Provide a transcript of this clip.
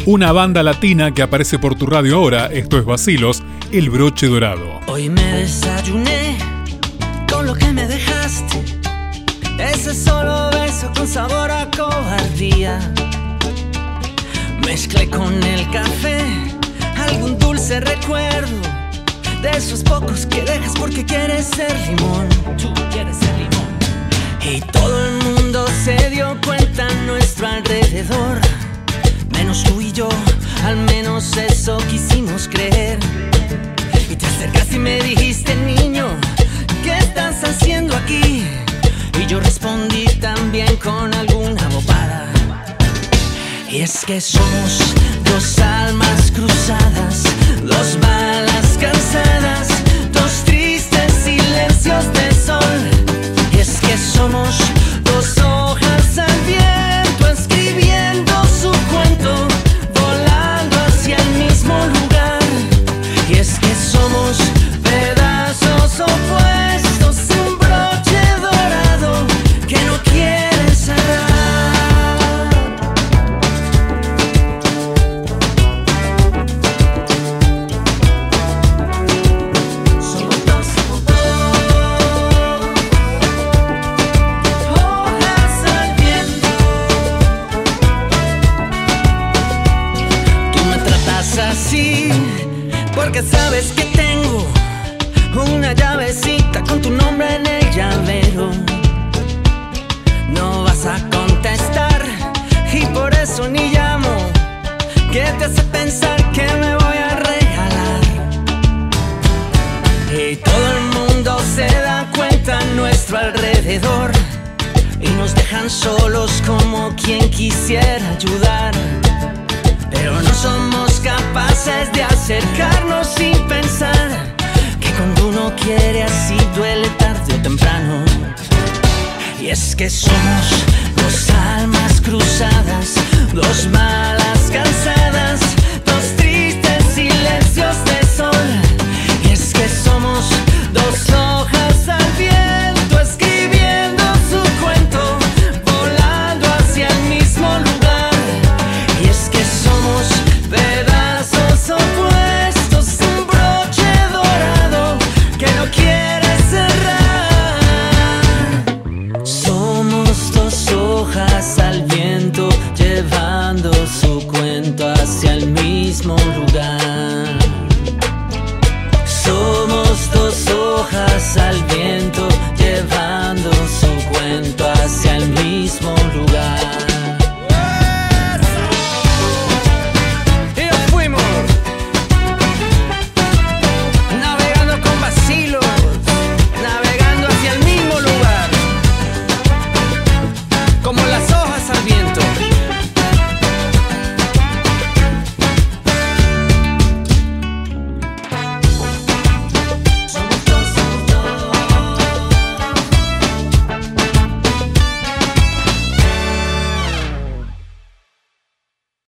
Una banda latina que aparece por tu radio ahora. Esto es Vacilos, El Broche Dorado. Hoy me desayuné con lo que me dejaste, ese solo beso con sabor a cobardía. Mezclé con el café algún dulce recuerdo de esos pocos que dejas porque quieres ser limón. Tú quieres ser limón. Y todo el mundo se dio cuenta a nuestro alrededor, menos tú y yo, al menos eso quisimos creer. Y te acercaste y me dijiste, niño, ¿qué estás haciendo aquí? Y yo respondí también con alguna bobada. Y es que somos dos almas cruzadas, dos balas cansadas, dos tristes silencios de sol. Y es que somos dos hojas al viento escribiendo su cuento, volando hacia el mismo lugar. Y es que somos pedazos opuestos, un broche dorado que no quiere cerrar. Así, porque sabes que tengo una llavecita con tu nombre en el llavero. No vas a contestar y por eso ni llamo. ¿Qué te hace pensar que me voy a regalar? Y todo el mundo se da cuenta a nuestro alrededor y nos dejan solos como quien quisiera ayudar. Pero no somos capaces de acercarnos sin pensar que cuando uno quiere así duele tarde o temprano. Y es que somos dos almas cruzadas, dos balas cansadas,